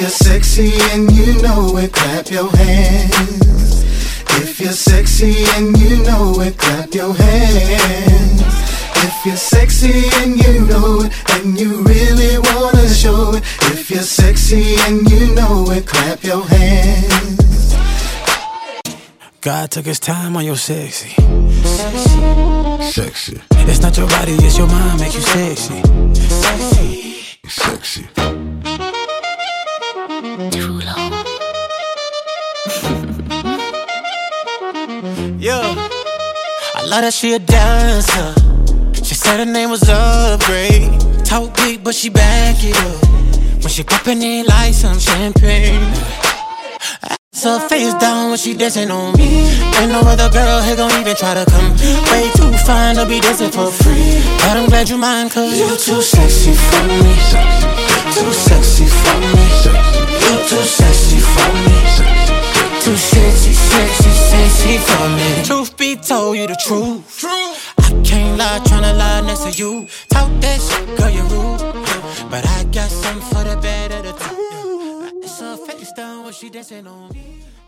you're sexy and you know it, clap your hands. If you're sexy and you know it, clap your hands. If you're sexy and you know it, and you really wanna show it. If you're sexy and you know it, clap your hands. God took his time on your sexy. Sexy. It's not your body, it's your mind make you sexy. Sexy. Too long. Yeah, I love that she a dancer. She said her name was Upgrade. Talk big, but she back it up when she poppin' in like some champagne. Her face down when she dancing on me. Ain't no other girl here gon' even try to come. Way too fine to be dancing for free. But I'm glad you mind, cause you too sexy for me. Too sexy for me. You too sexy for me. Too sexy, sexy, sexy for me. Truth be told, you the truth. I can't lie, tryna lie next to you. Talk that shit, girl, you rude. But I got something for the better to do. It's her face down when she dancing on me.